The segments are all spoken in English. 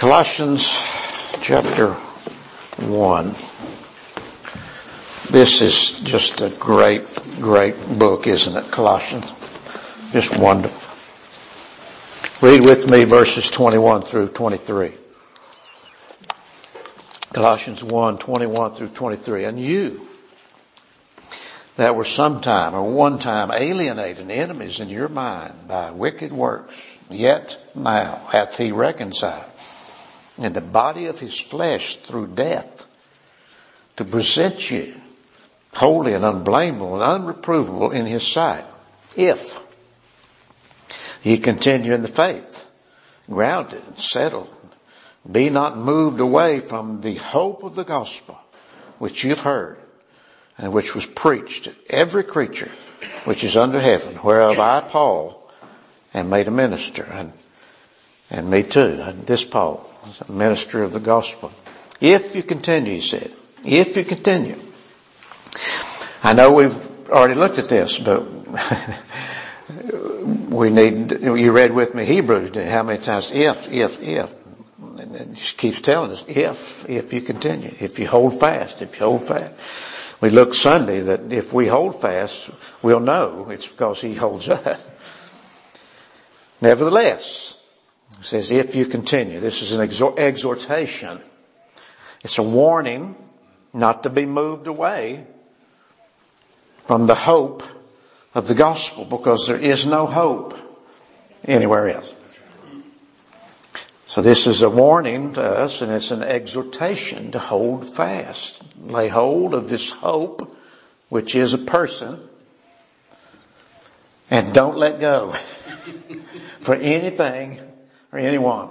Colossians chapter 1. This is just a great book, isn't it? Colossians. Just wonderful. Read with me verses 21 through 23. Colossians 1, 21 through 23. And you that were sometime or one time alienated enemies in your mind by wicked works, yet now hath he reconciled in the body of his flesh through death, to present you holy and unblameable and unreprovable in his sight, if ye continue in the faith, grounded and settled, be not moved away from the hope of the gospel which you've heard, and which was preached to every creature which is under heaven, whereof I, Paul, am made a minister, and me too, this Paul, is a minister of the gospel. If you continue, he said, if you continue. I know we've already looked at this, but you read with me Hebrews, did how many times? If. And it just keeps telling us, if you continue, if you hold fast. We looked Sunday that if we hold fast, we'll know it's because he holds us. Nevertheless, it says, if you continue. This is an exhortation. It's a warning not to be moved away from the hope of the gospel, because there is no hope anywhere else. So this is a warning to us, and it's an exhortation to hold fast. Lay hold of this hope, which is a person, and don't let go for anything or anyone.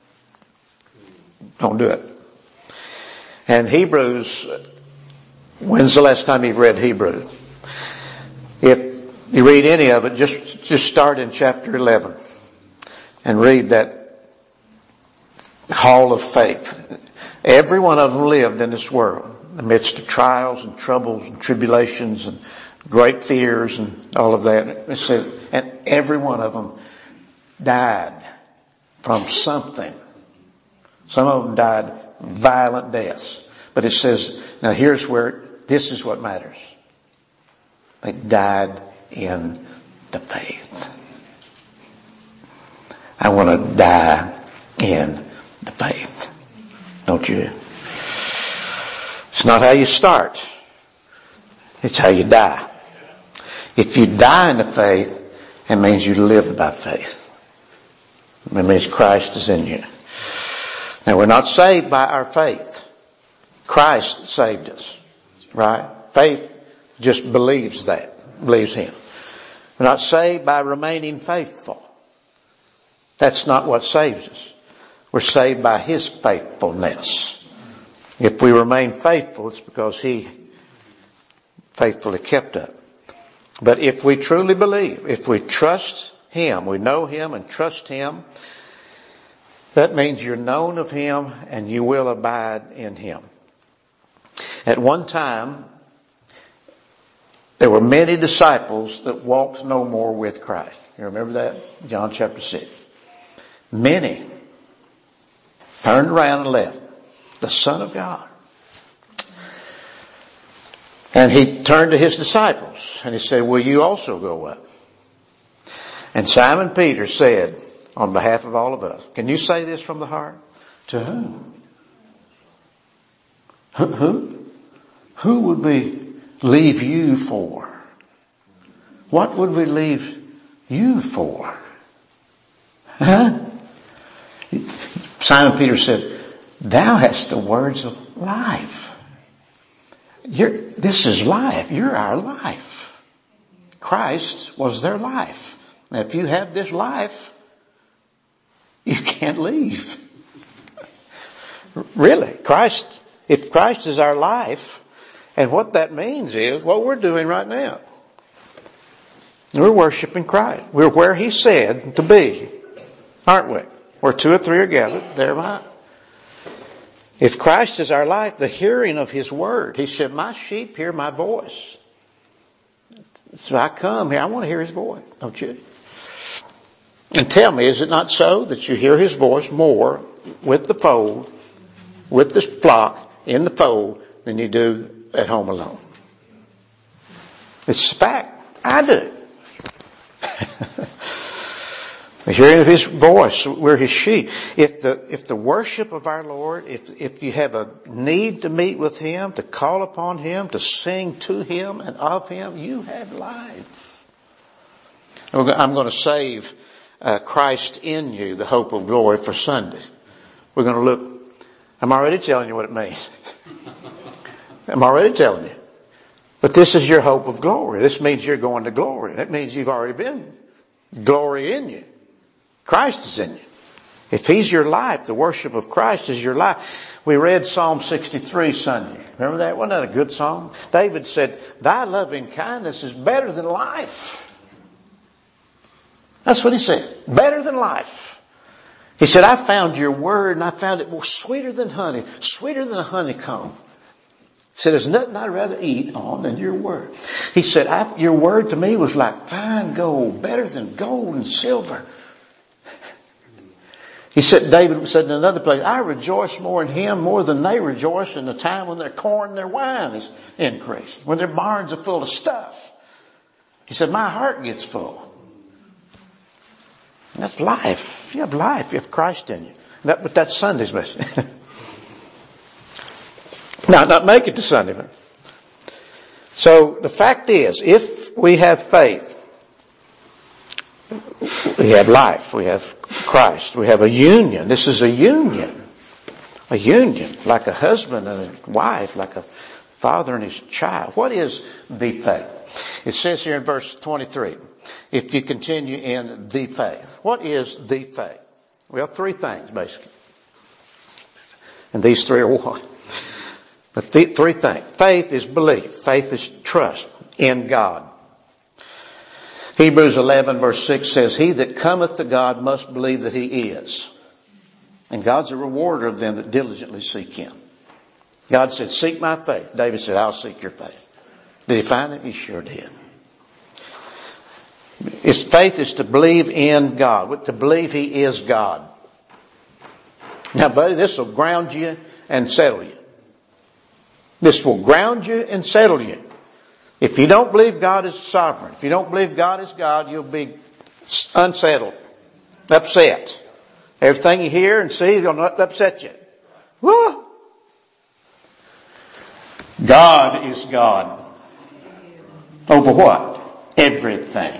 Don't do it. And Hebrews, when's the last time you've read Hebrews? If you read any of it, just start in chapter 11 and read that hall of faith. Every one of them lived in this world amidst of trials and troubles and tribulations and great fears and all of that. It says, and every one of them died from something. Some of them died violent deaths. But it says, now here's where, this is what matters. They died in the faith. I want to die in the faith. Don't you? It's not how you start. It's how you die. If you die in the faith, it means you live by faith. It means Christ is in you. Now, we're not saved by our faith. Christ saved us. Right? Faith just believes him. We're not saved by remaining faithful. That's not what saves us. We're saved by his faithfulness. If we remain faithful, it's because he faithfully kept up. But if we truly believe, if we trust him, we know him and trust him, that means you're known of him and you will abide in him. At one time, there were many disciples that walked no more with Christ. You remember that? John chapter 6. Many turned around and left. The Son of God. And he turned to his disciples and he said, will you also go up? And Simon Peter said, on behalf of all of us, can you say this from the heart? To whom? Who would we leave you for? What would we leave you for? Huh? Simon Peter said, thou hast the words of life. This is life. You're our life. Christ was their life. Now, if you have this life, you can't leave. Really, if Christ is our life, and what that means is what we're doing right now. We're worshiping Christ. We're where he said to be, aren't we? Where two or three are gathered, there am I. If Christ is our life, the hearing of his word, he said, my sheep hear my voice. So I come here, I want to hear his voice, don't you? And tell me, is it not so that you hear his voice more with the fold, with the flock in the fold, than you do at home alone. It's a fact. I do. The hearing of His voice, we're His sheep. If the worship of our Lord, if you have a need to meet with Him, to call upon Him, to sing to Him and of Him, you have life. I'm going to save Christ in you, the hope of glory, for Sunday. We're going to look. I'm already telling you what it means. I'm already telling you. But this is your hope of glory. This means you're going to glory. That means you've already been glory in you. Christ is in you. If He's your life, the worship of Christ is your life. We read Psalm 63 Sunday. Remember that? Wasn't that a good song? David said, Thy loving kindness is better than life. That's what he said. Better than life. He said, I found your word and I found it more sweeter than honey, sweeter than a honeycomb. He said, there's nothing I'd rather eat on than your word. He said, your word to me was like fine gold, better than gold and silver. He said, David said in another place, I rejoice more in Him more than they rejoice in the time when their corn and their wine is increasing, when their barns are full of stuff. He said, my heart gets full. And that's life. You have life. You have Christ in you. But that's Sunday's message. Now, not make it to Sunday. But. So the fact is, if we have faith, we have life, we have Christ, we have a union. This is a union. A union, like a husband and a wife, like a father and his child. What is the faith? It says here in verse 23, if you continue in the faith. What is the faith? Well, three things, basically. And these three are one. But three things. Faith is belief. Faith is trust in God. Hebrews 11 verse 6 says, He that cometh to God must believe that He is. And God's a rewarder of them that diligently seek Him. God said, seek my faith. David said, I'll seek your faith. Did he find it? He sure did. His faith is to believe in God, to believe He is God. Now, buddy, this will ground you and settle you. This will ground you and settle you. If you don't believe God is sovereign, if you don't believe God is God, you'll be unsettled, upset. Everything you hear and see is going to upset you. Woo! God is God. Over what? Everything.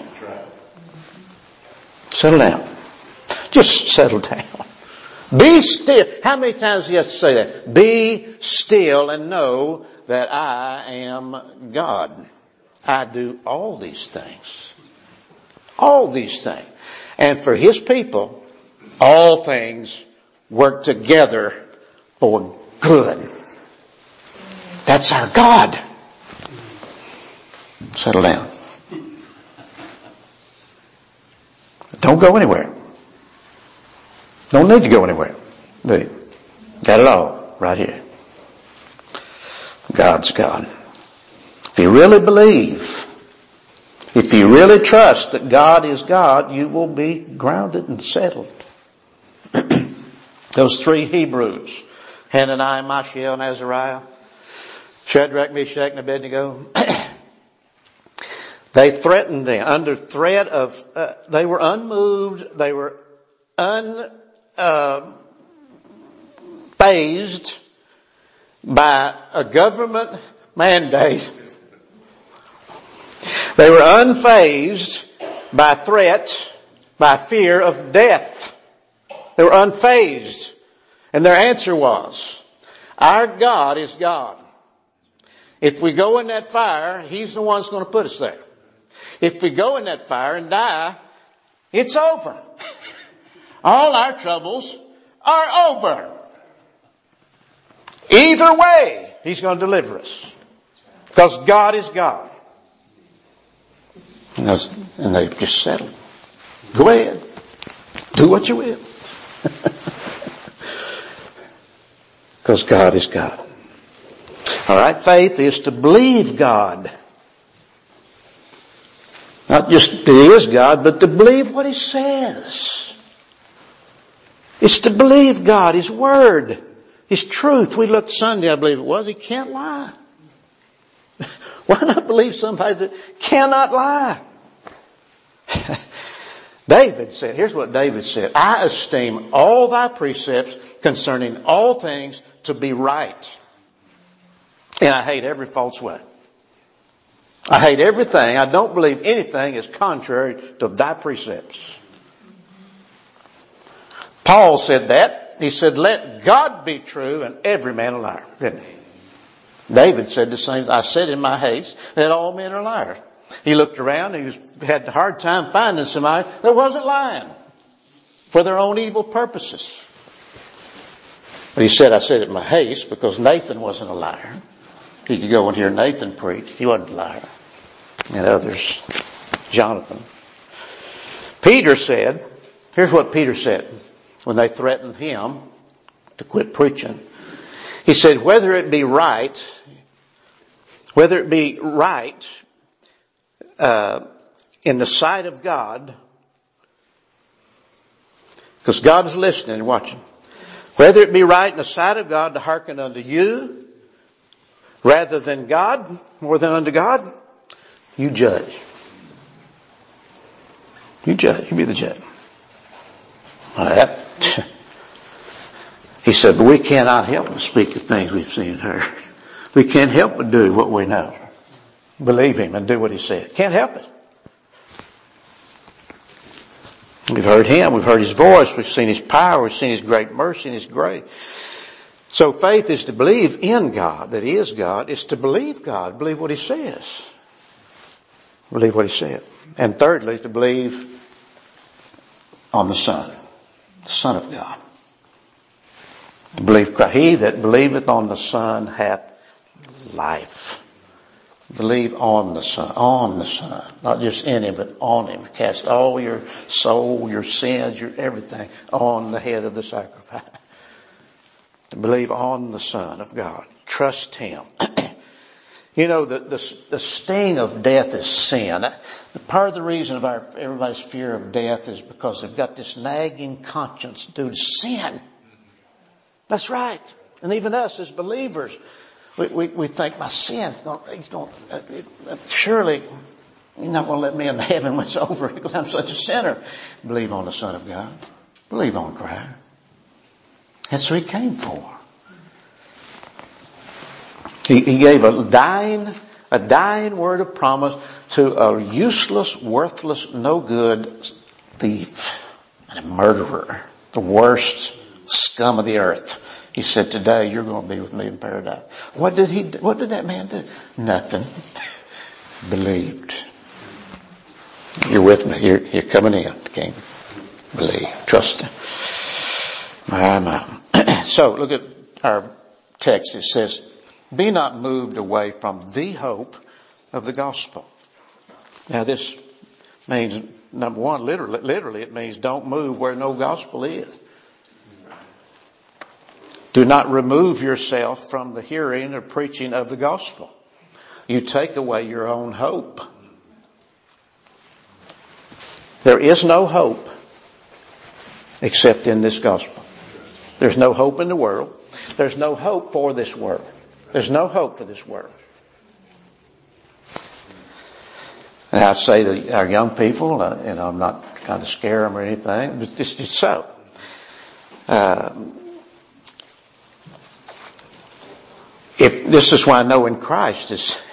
Settle down. Just settle down. Be still. How many times do you have to say that? Be still and know that I am God. I do all these things. All these things. And for His people, all things work together for good. That's our God. Settle down. Don't go anywhere. Don't need to go anywhere. Got it all right here. God's God. If you really believe, if you really trust that God is God, you will be grounded and settled. Those three Hebrews, Hananiah, Mishael, and Azariah, Shadrach, Meshach, and Abednego, they threatened them under threat of, they were unmoved, they were unfazed by a government mandate. They were unfazed by threat, by fear of death. They were unfazed. And their answer was, our God is God. If we go in that fire, He's the one that's going to put us there. If we go in that fire and die, it's over. All our troubles are over. Either way, He's going to deliver us. Because God is God. And they just settled. Go ahead. Do what you will. Because God is God. All right, faith is to believe God. Not just that He is God, but to believe what He says. It's to believe God, His Word, His truth. We looked Sunday, I believe it was. He can't lie. Why not believe somebody that cannot lie? David said, here's what David said, I esteem all thy precepts concerning all things to be right. And I hate every false way. I hate everything. I don't believe anything is contrary to thy precepts. Paul said that. He said, let God be true and every man a liar. Didn't he? David said the same. I said in my haste that all men are liars. He looked around. He had a hard time finding somebody that wasn't lying for their own evil purposes. But he said, I said it in my haste because Nathan wasn't a liar. He could go and hear Nathan preach. He wasn't a liar. And others, Jonathan. Peter said, here's what Peter said when they threatened him to quit preaching. He said, whether it be right in the sight of God, because God is listening and watching, whether it be right in the sight of God to hearken unto you rather than God, more than unto God, you judge. You judge. You be the judge. He said, but we cannot help but speak the things we've seen and heard. We can't help but do what we know. Believe Him and do what He said. Can't help it. We've heard Him. We've heard His voice. We've seen His power. We've seen His great mercy and His grace. So faith is to believe in God, that He is God. It's to believe God. Believe what He says. Believe what He said. And thirdly, to believe on the Son. The Son of God. Believe Christ. He that believeth on the Son hath life. Believe on the Son. Not just in Him, but on Him. Cast all your soul, your sins, your everything on the head of the sacrifice. To believe on the Son of God. Trust Him. You know, the sting of death is sin. Part of the reason of everybody's fear of death is because they've got this nagging conscience due to sin. That's right. And even us as believers, we think my sin, surely He's not going to let me into heaven when it's over because I'm such a sinner. Believe on the Son of God. Believe on Christ. That's what He came for. He gave a dying word of promise to a useless, worthless, no good thief and a murderer, the worst scum of the earth. He said, today you're going to be with me in paradise. What did that man do? Nothing. Believed. You're with me. You're coming in, King. Believe. Trust Him. My. So look at our text. It says, be not moved away from the hope of the gospel. Now this means, number one, literally it means don't move where no gospel is. Do not remove yourself from the hearing or preaching of the gospel. You take away your own hope. There is no hope except in this gospel. There's no hope in the world. There's no hope for this world. There's no hope for this world. And I say to our young people, I'm not trying to scare them or anything, but it's just so. If this is why knowing Christ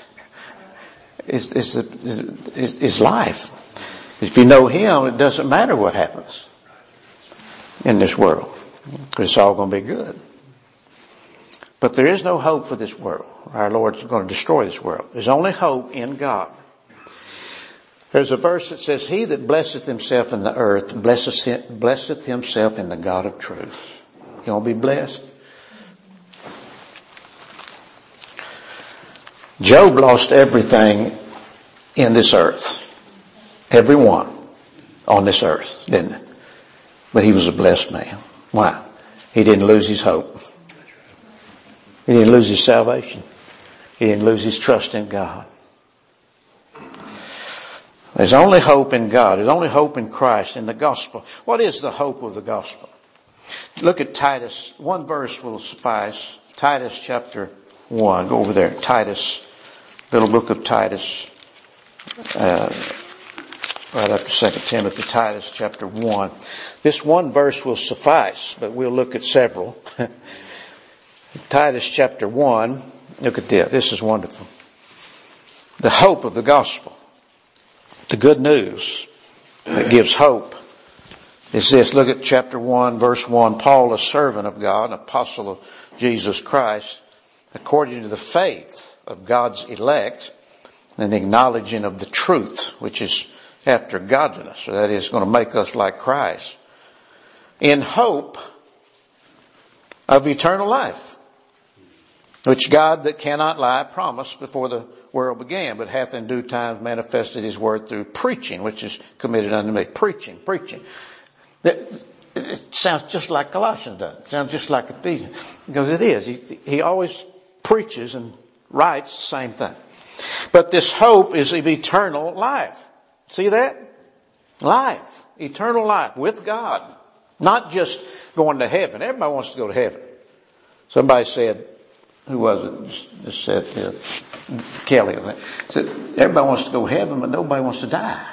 is life. If you know Him, it doesn't matter what happens in this world. It's all going to be good. But there is no hope for this world. Our Lord's going to destroy this world. There's only hope in God. There's a verse that says, he that blesseth himself in the earth blesseth himself in the God of truth. You want to be blessed? Job lost everything in this earth. Everyone on this earth, didn't he? But he was a blessed man. Why? He didn't lose his hope. He didn't lose his salvation. He didn't lose his trust in God. There's only hope in God. There's only hope in Christ, in the gospel. What is the hope of the gospel? Look at Titus. One verse will suffice. Titus chapter 1. Go over there. Titus, little book of Titus. Right after 2 Timothy, Titus chapter 1. This one verse will suffice, but we'll look at several. Titus chapter 1. Look at this. This is wonderful. The hope of the gospel. The good news that gives hope is this. Look at chapter 1, verse 1. Paul, a servant of God, an apostle of Jesus Christ, according to the faith of God's elect, and the acknowledging of the truth, which is after godliness. So that is going to make us like Christ. In hope of eternal life, which God that cannot lie promised before the world began, but hath in due time manifested his word through preaching, which is committed unto me. Preaching. It sounds just like Colossians does. It sounds just like Ephesians. Because it is. He always preaches and writes the same thing. But this hope is of eternal life. See that? Life. Eternal life with God. Not just going to heaven. Everybody wants to go to heaven. Somebody said, who was it? Just said, Kelly. Said, everybody wants to go to heaven, but nobody wants to die.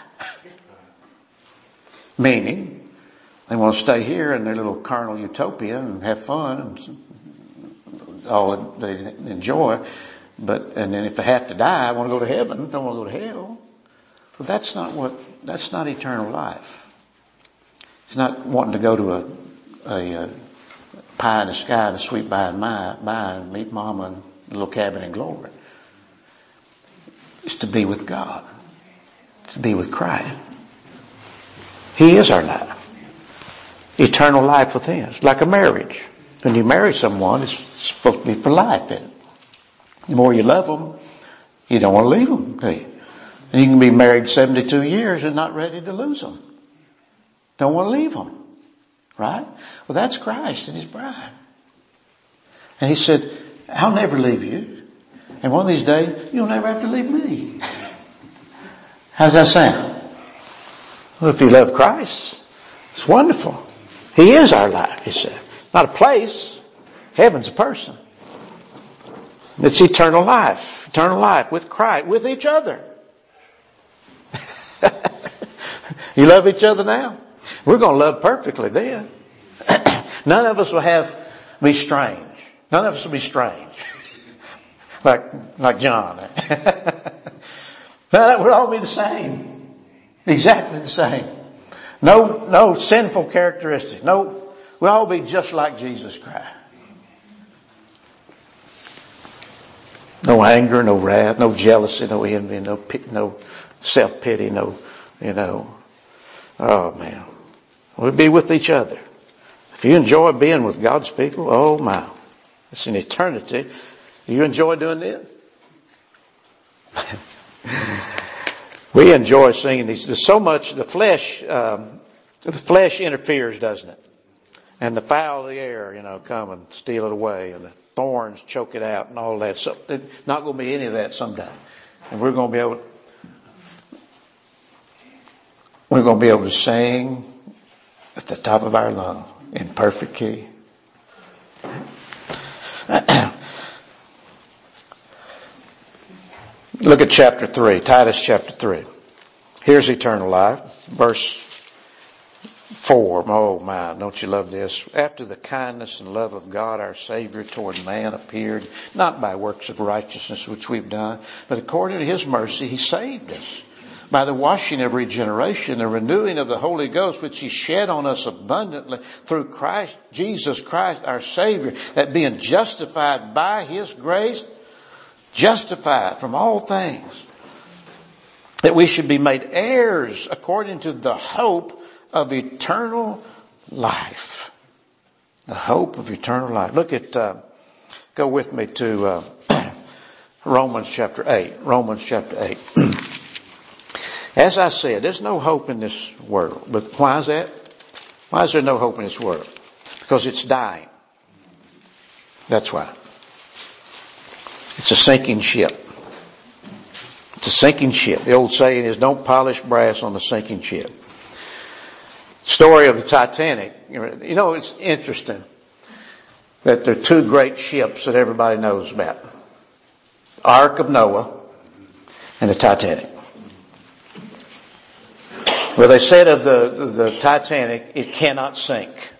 Meaning, they want to stay here in their little carnal utopia and have fun and all that they enjoy. And then if they have to die, I want to go to heaven, don't want to go to hell. But that's not eternal life. It's not wanting to go to a pie in the sky and a sweet by and meet mama in a little cabin in glory. It's to be with God. To be with Christ. He is our life. Eternal life with Him. It's like a marriage. When you marry someone, it's supposed to be for life. The more you love them, you don't want to leave them, do you? And you can be married 72 years and not ready to lose them. Don't want to leave them. Right? Well, that's Christ and His bride. And He said, I'll never leave you. And one of these days, you'll never have to leave me. How's that sound? Well, if you love Christ, it's wonderful. He is our life, He said. Not a place. Heaven's a person. It's eternal life. Eternal life with Christ, with each other. You love each other now? We're going to love perfectly then. None of us will be strange. None of us will be strange. like John. We'll all be the same. Exactly the same. No sinful characteristics. We'll all be just like Jesus Christ. No anger, no wrath, no jealousy, no envy, no self-pity, oh man. We'll be with each other. If you enjoy being with God's people, oh my. It's an eternity. Do you enjoy doing this? We enjoy singing these. There's so much, the flesh interferes, doesn't it? And the fowl of the air, come and steal it away, and the thorns choke it out and all that. So there's not going to be any of that someday. And we're going to be able to sing at the top of our lungs in perfect key. Look at chapter 3, Titus chapter 3. Here's eternal life. Verse 4. Oh my, don't you love this? After the kindness and love of God our Savior toward man appeared, not by works of righteousness which we've done, but according to His mercy He saved us by the washing of regeneration, the renewing of the Holy Ghost, which He shed on us abundantly through Christ, Jesus Christ our Savior, that being justified by His grace, justified from all things, that we should be made heirs according to the hope of eternal life. The hope of eternal life. Look at, go with me to Romans chapter 8. Romans chapter 8. As I said, there's no hope in this world. But why is that? Why is there no hope in this world? Because it's dying. That's why. It's a sinking ship. It's a sinking ship. The old saying is, don't polish brass on the sinking ship. Story of the Titanic. You know, it's interesting that there are two great ships that everybody knows about. Ark of Noah and the Titanic. Well, they said of the Titanic, it cannot sink.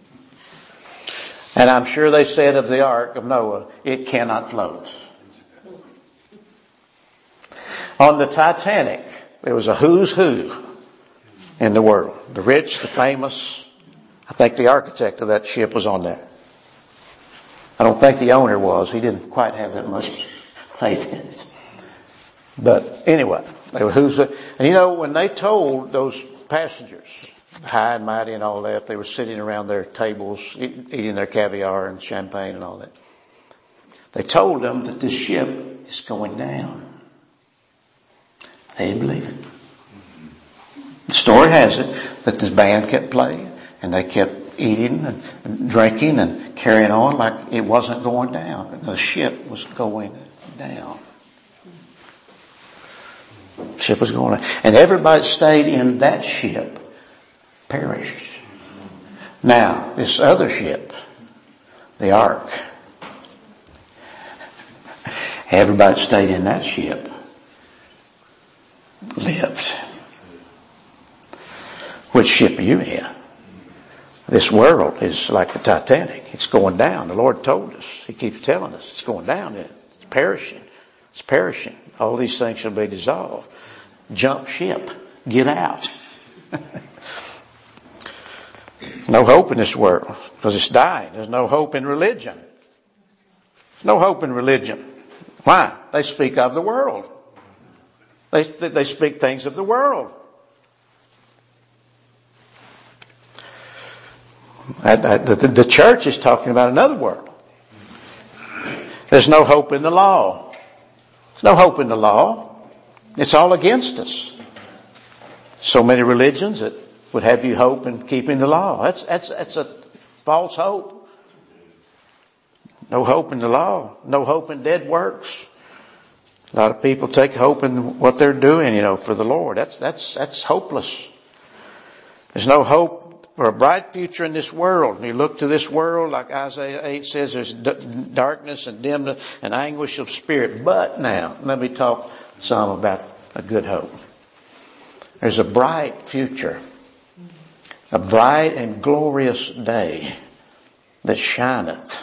And I'm sure they said of the Ark of Noah, it cannot float. On the Titanic, there was a who's who in the world. The rich, the famous. I think the architect of that ship was on there. I don't think the owner was. He didn't quite have that much faith in it. But anyway, they were who's who. And you know, when they told those passengers, high and mighty and all that, they were sitting around their tables eating their caviar and champagne and all that. They told them that this ship is going down. They didn't believe it. The story has it that this band kept playing and they kept eating and drinking and carrying on like it wasn't going down. The ship was going down. The ship was going down. And everybody that stayed in that ship perished. Now, this other ship, the Ark, everybody that stayed in that ship lived. Which ship are you in? This world is like the Titanic. It's going down. The Lord told us. He keeps telling us it's going down. It's perishing. It's perishing. All these things shall be dissolved. Jump ship. Get out. No hope in this world because it's dying. There's no hope in religion. There's no hope in religion. Why? They speak of the world. They speak things of the world. The church is talking about another world. There's no hope in the law. There's no hope in the law. It's all against us. So many religions that would have you hope in keeping the law. That's a false hope. No hope in the law. No hope in dead works. A lot of people take hope in what they're doing, for the Lord. That's hopeless. There's no hope for a bright future in this world. When you look to this world, like Isaiah 8 says, there's darkness and dimness and anguish of spirit. But now, let me talk some about a good hope. There's a bright future. A bright and glorious day that shineth.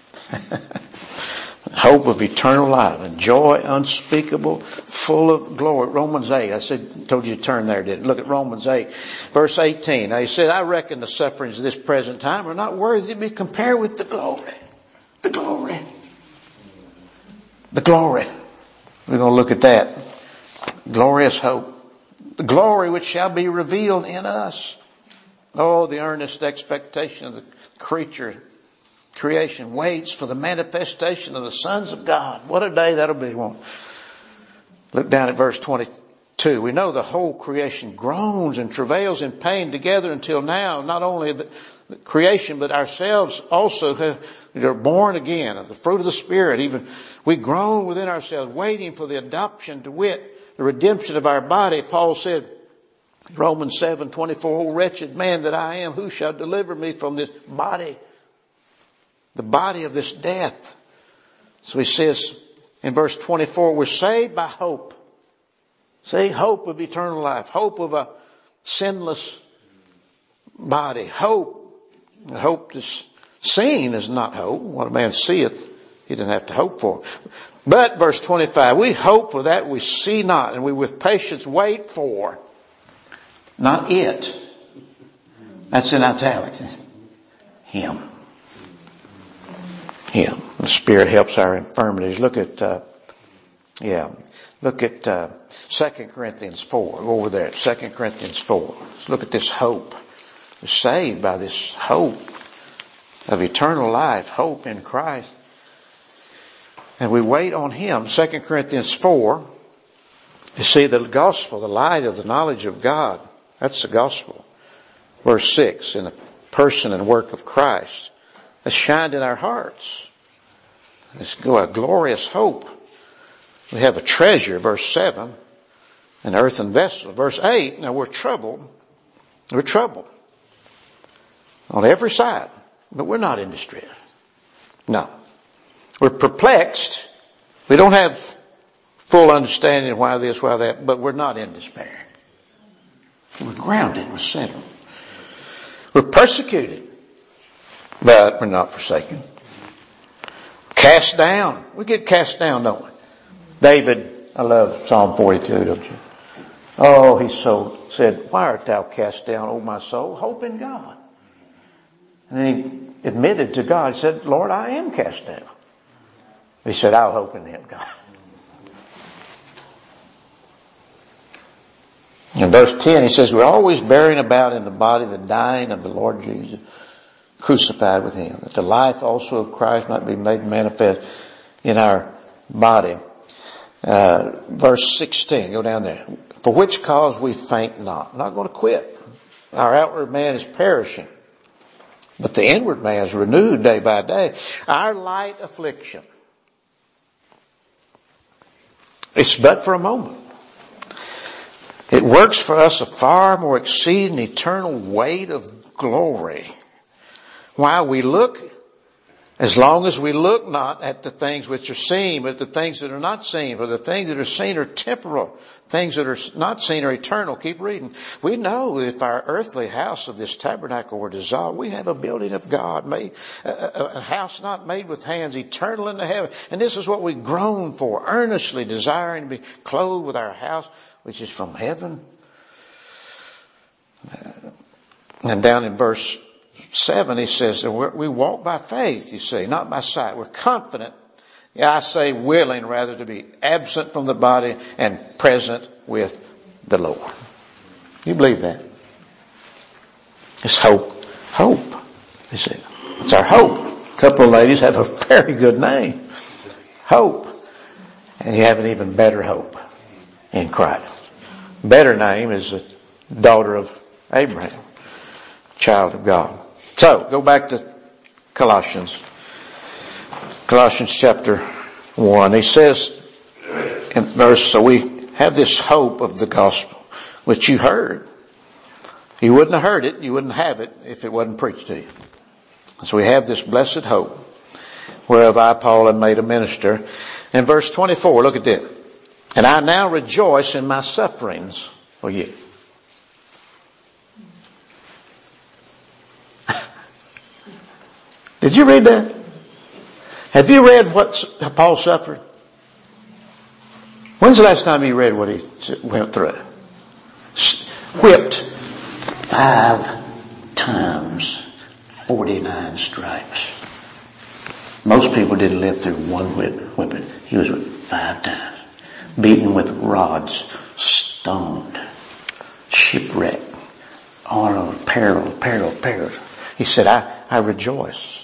Hope of eternal life and joy unspeakable, full of glory. Romans 8. Told you to turn there, didn't I? Look at Romans 8, verse 18. Now he said, I reckon the sufferings of this present time are not worthy to be compared with the glory. The glory. The glory. We're going to look at that. Glorious hope. The glory which shall be revealed in us. Oh, the earnest expectation of the creation waits for the manifestation of the sons of God. What a day that'll be. Look down at verse 22. We know the whole creation groans and travails in pain together until now. Not only the creation, but ourselves also who are born again of the fruit of the Spirit. Even we groan within ourselves, waiting for the adoption, to wit, the redemption of our body. Paul said, Romans 7:24, O wretched man that I am, who shall deliver me from this body? The body of this death. So he says in verse 24, we're saved by hope. See, hope of eternal life. Hope of a sinless body. Hope. Hope is seen is not hope. What a man seeth, he doesn't have to hope for. But verse 25, we hope for that we see not, and we with patience wait for. Not it. That's in italics. Him. Him. The Spirit helps our infirmities. Look at 2 Corinthians 4. Go over there. 2 Corinthians 4. Let's look at this hope. We're saved by this hope of eternal life, hope in Christ. And we wait on Him. 2 Corinthians 4. You see the gospel, the light of the knowledge of God. That's the gospel. Verse 6, in the person and work of Christ. Has shined in our hearts. It's a glorious hope. We have a treasure, verse 7, an earthen vessel. Verse 8, now we're troubled. We're troubled. on every side, but we're not in distress. No. We're perplexed. We don't have full understanding of why this, why that, but we're not in despair. We're grounded, we're settled. We're persecuted, but we're not forsaken. Cast down. We get cast down, don't we? David, I love Psalm 42, don't you? Oh, he said, why art thou cast down, O my soul? Hope in God. And then he admitted to God, he said, Lord, I am cast down. He said, I'll hope in him, God. In verse 10, he says, we're always bearing about in the body the dying of the Lord Jesus, crucified with him, that the life also of Christ might be made manifest in our body. Verse 16, go down there. For which cause we faint not. I'm not going to quit. Our outward man is perishing, but the inward man is renewed day by day. Our light affliction, it's but for a moment. It works for us a far more exceeding eternal weight of glory. While we look, as long as we look not at the things which are seen, but the things that are not seen. For the things that are seen are temporal. Things that are not seen are eternal. Keep reading. We know that if our earthly house of this tabernacle were dissolved, we have a building of God, made a house not made with hands, eternal in the heaven. And this is what we groan for, earnestly desiring to be clothed with our house, which is from heaven. And down in verse 7, he says that we walk by faith, you see, not by sight. We're confident. I say willing rather to be absent from the body and present with the Lord. You believe that? It's hope. Hope. You see, it's our hope. A couple of ladies have a very good name. Hope. And you have an even better hope in Christ. Better name is the daughter of Abraham, child of God. So, go back to Colossians. Colossians chapter 1. He says in verse, so we have this hope of the gospel, which you heard. You wouldn't have heard it, you wouldn't have it if it wasn't preached to you. So we have this blessed hope, whereof I, Paul, am made a minister. In verse 24, look at this. And I now rejoice in my sufferings for you. Did you read that? Have you read what Paul suffered? When's the last time you read what he went through? Whipped 5 times, 49 stripes. Most people didn't live through one whipping. He was whipped 5 times. Beaten with rods, stoned, shipwrecked, on peril. He said, I rejoice.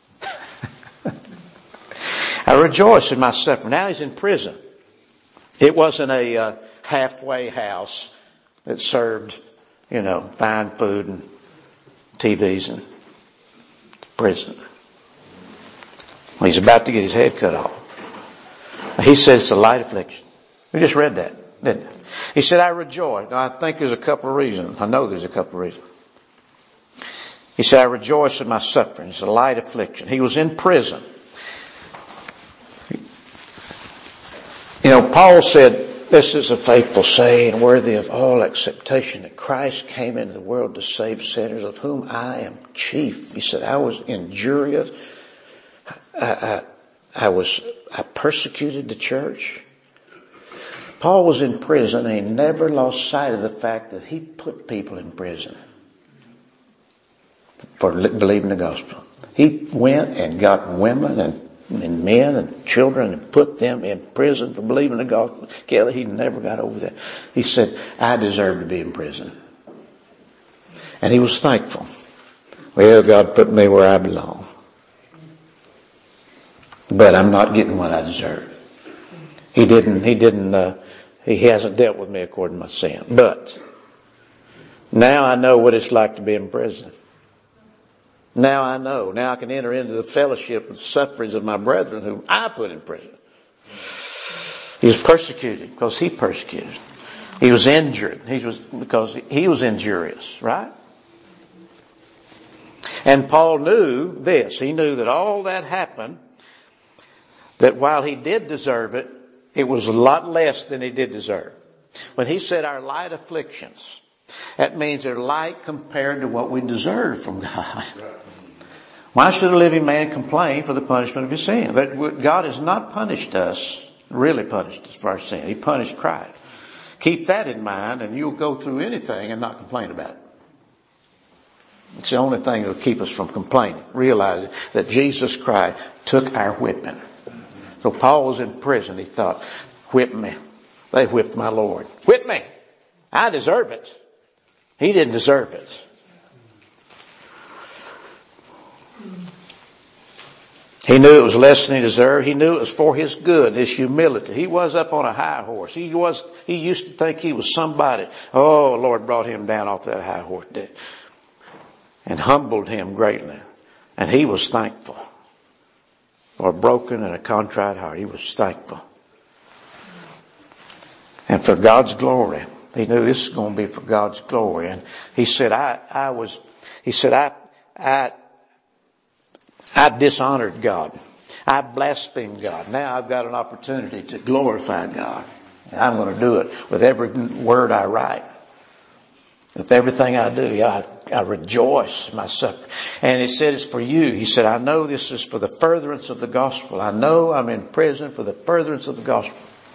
I rejoice in my suffering. Now he's in prison. It wasn't a halfway house that served, fine food and TVs and prison. Well, he's about to get his head cut off. He said it's a light affliction. We just read that, didn't we? He said, I rejoice. Now, I think there's a couple of reasons. I know there's a couple of reasons. He said, I rejoice in my suffering. It's a light affliction. He was in prison. Paul said, this is a faithful saying, worthy of all acceptation, that Christ came into the world to save sinners, of whom I am chief. He said, I was injurious. I persecuted the church. Paul was in prison and he never lost sight of the fact that he put people in prison for believing the gospel. He went and got women and men and children and put them in prison for believing the gospel. Kelly, he never got over that. He said, I deserve to be in prison. And he was thankful. Well, God put me where I belong. But I'm not getting what I deserve. He hasn't dealt with me according to my sin. But now I know what it's like to be in prison. Now I know. Now I can enter into the fellowship of the sufferings of my brethren whom I put in prison. He was persecuted because he persecuted. He was injured because he was injurious, right? And Paul knew this. He knew that all that happened, that while he did deserve it, it was a lot less than he did deserve. When he said our light afflictions, that means they're light compared to what we deserve from God. Why should a living man complain for the punishment of his sin? That God has not punished us, really punished us for our sin. He punished Christ. Keep that in mind and you'll go through anything and not complain about it. It's the only thing that will keep us from complaining. Realizing that Jesus Christ took our whipping. So Paul was in prison. He thought, whip me. They whipped my Lord. Whip me. I deserve it. He didn't deserve it. He knew it was less than he deserved. He knew it was for his good, his humility. He was up on a high horse. He used to think he was somebody. Oh, the Lord brought him down off that high horse and humbled him greatly. And he was thankful. For a broken and a contrite heart, he was thankful. And for God's glory. He knew this was going to be for God's glory. And he said, I dishonored God. I blasphemed God. Now I've got an opportunity to glorify God. And I'm going to do it with every word I write. With everything I do. I rejoice in my suffering. And he said it's for you. He said, I know this is for the furtherance of the gospel. I know I'm in prison for the furtherance of the gospel.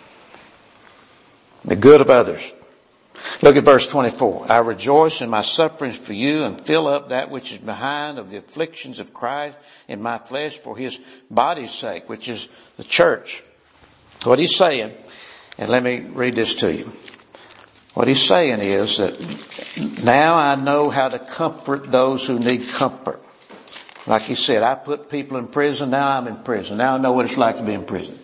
The good of others. Look at verse 24. I rejoice in my sufferings for you and fill up that which is behind of the afflictions of Christ in my flesh for his body's sake, which is the church. What he's saying, and let me read this to you. What he's saying is that now I know how to comfort those who need comfort. Like he said, I put people in prison. Now I'm in prison. Now I know what it's like to be in prison.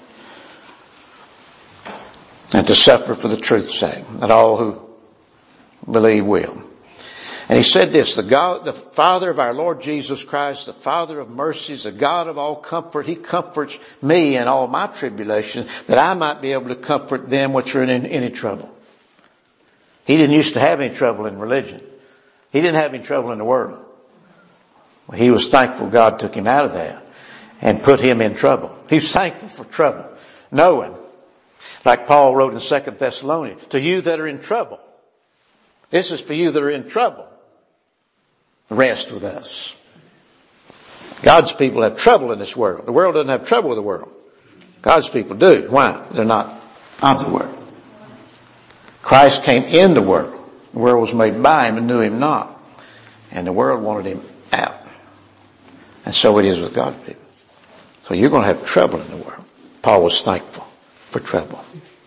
And to suffer for the truth's sake, that all who believe will. And he said this, the Father of our Lord Jesus Christ, the Father of mercies, the God of all comfort, he comforts me in all my tribulation, that I might be able to comfort them which are in any trouble. He didn't used to have any trouble in religion. He didn't have any trouble in the world. He was thankful God took him out of that and put him in trouble. He was thankful for trouble, knowing, like Paul wrote in 2 Thessalonians, to you that are in trouble. This is for you that are in trouble. Rest with us. God's people have trouble in this world. The world doesn't have trouble with the world. God's people do. Why? They're not of the world. Christ came in the world. The world was made by him and knew him not. And the world wanted him out. And so it is with God's people. So you're going to have trouble in the world. Paul was thankful for trouble.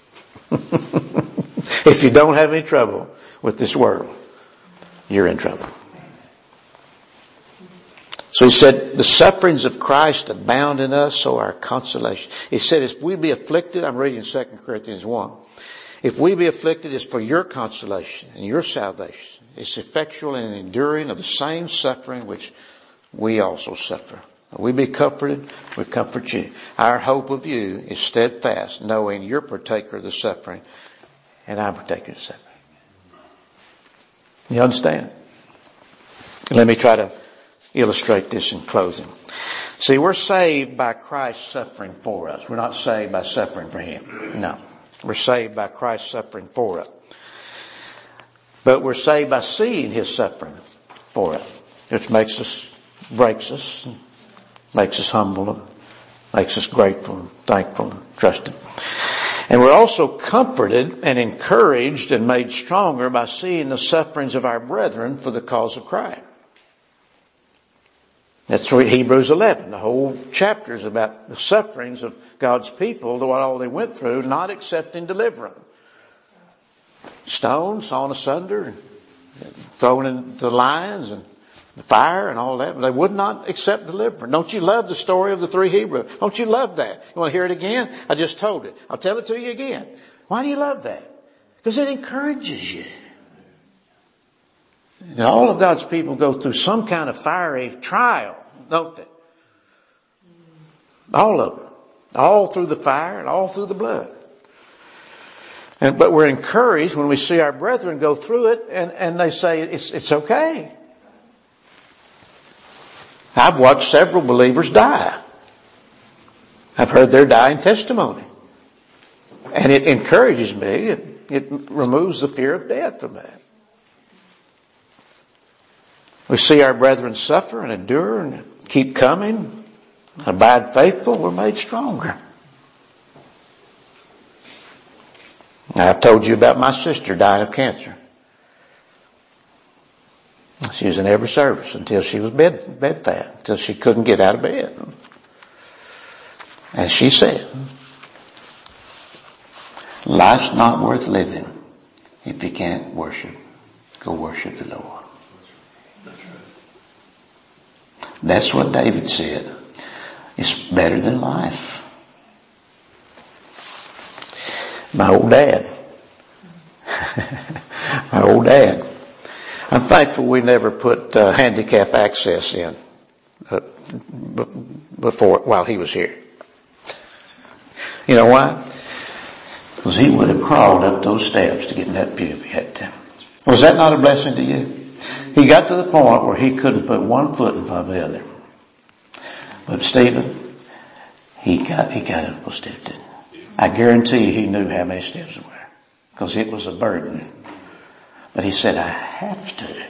If you don't have any trouble with this world, you're in trouble. So he said, the sufferings of Christ abound in us, so our consolation. He said, if we be afflicted, I'm reading 2 Corinthians 1. If we be afflicted, it's for your consolation and your salvation. It's effectual and enduring of the same suffering which we also suffer. If we be comforted, we comfort you. Our hope of you is steadfast, knowing you're partaker of the suffering and I'm partaker of the suffering. You understand? Let me try to illustrate this in closing. See, we're saved by Christ suffering for us. We're not saved by suffering for him. No. We're saved by Christ suffering for us. But we're saved by seeing his suffering for us, which makes us, breaks us, makes us humble, and makes us grateful and thankful and trusting. And we're also comforted and encouraged and made stronger by seeing the sufferings of our brethren for the cause of Christ. That's Hebrews 11. The whole chapter is about the sufferings of God's people, what all they went through, not accepting deliverance. Stoned, sawn asunder, thrown into the lions and the fire and all that. But they would not accept deliverance. Don't you love the story of the three Hebrews? Don't you love that? You want to hear it again? I just told it. I'll tell it to you again. Why do you love that? Because it encourages you. And all of God's people go through some kind of fiery trial, don't they? All of them. All through the fire and all through the blood. But we're encouraged when we see our brethren go through it and they say, it's okay. I've watched several believers die. I've heard their dying testimony. And it encourages me. It removes the fear of death from that. We see our brethren suffer and endure and keep coming, abide faithful, we're made stronger. I've told you about my sister dying of cancer. She was in every service until she was bedfat, until she couldn't get out of bed. And she said, life's not worth living if you can't worship. Go worship the Lord. That's what David said. It's better than life. My old dad. My old dad. I'm thankful we never put handicap access in while he was here. You know why? Because he would have crawled up those steps to get in that pew if he had to. Was that not a blessing to you? He got to the point where he couldn't put one foot in front of the other. But Stephen, he got up those steps. I guarantee you he knew how many steps there were, because it was a burden. But he said, I have to.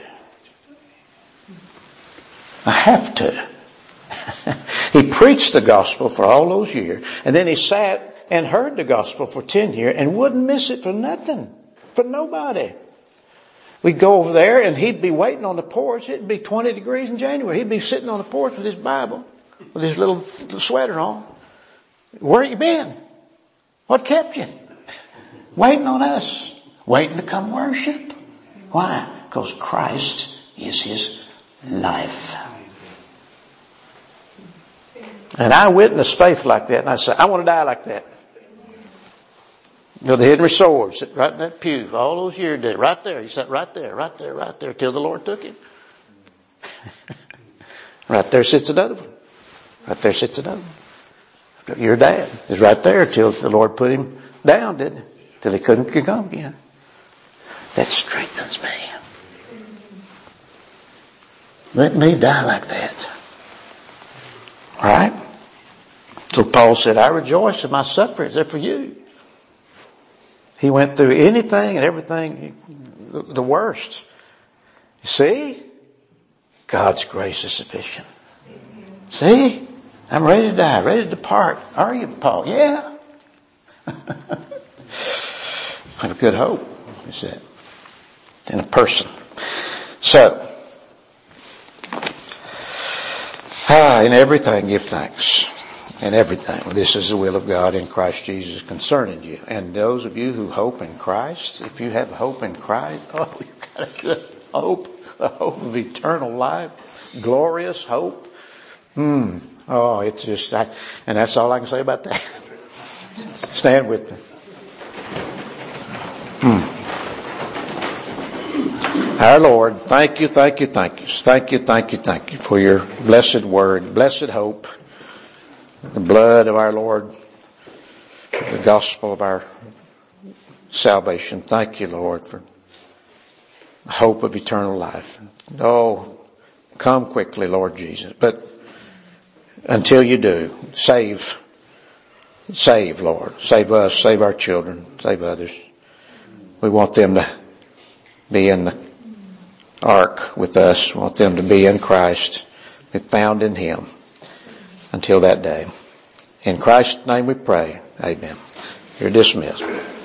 I have to. He preached the gospel for all those years, and then he sat and heard the gospel for 10 years and wouldn't miss it for nothing, for nobody. We'd go over there and he'd be waiting on the porch. It'd be 20 degrees in January. He'd be sitting on the porch with his Bible, with his little sweater on. Where you been? What kept you? Waiting on us. Waiting to come worship. Why? Because Christ is his life. And I witnessed faith like that, and I said, I want to die like that. You know, the Henry Sword sat right in that pew all those years, did right there. He sat right there, till the Lord took him. Right there sits another one. Right there sits another one. Your dad is right there till the Lord put him down, didn't he? Till he couldn't come again. That strengthens me. Let me die like that. All right? So Paul said, I rejoice in my sufferings. They're for you. He went through anything and everything, the worst. You see? God's grace is sufficient. See? I'm ready to die, ready to depart. Are you, Paul? Yeah. I have a good hope, he said, in a person. So, in everything give thanks. In everything. This is the will of God in Christ Jesus concerning you. And those of you who hope in Christ, if you have hope in Christ, oh, you've got a good hope. A hope of eternal life. Glorious hope. Oh, it's just, and that's all I can say about that. Stand with me. Our Lord, thank you for your blessed word, blessed hope, the blood of our Lord, the gospel of our salvation. Thank you, Lord, for the hope of eternal life. Oh, come quickly, Lord Jesus. But until you do, save, Lord. Save us, save our children, save others. We want them to be in the ark with us. We want them to be in Christ, be found in him until that day. In Christ's name we pray. Amen. You're dismissed.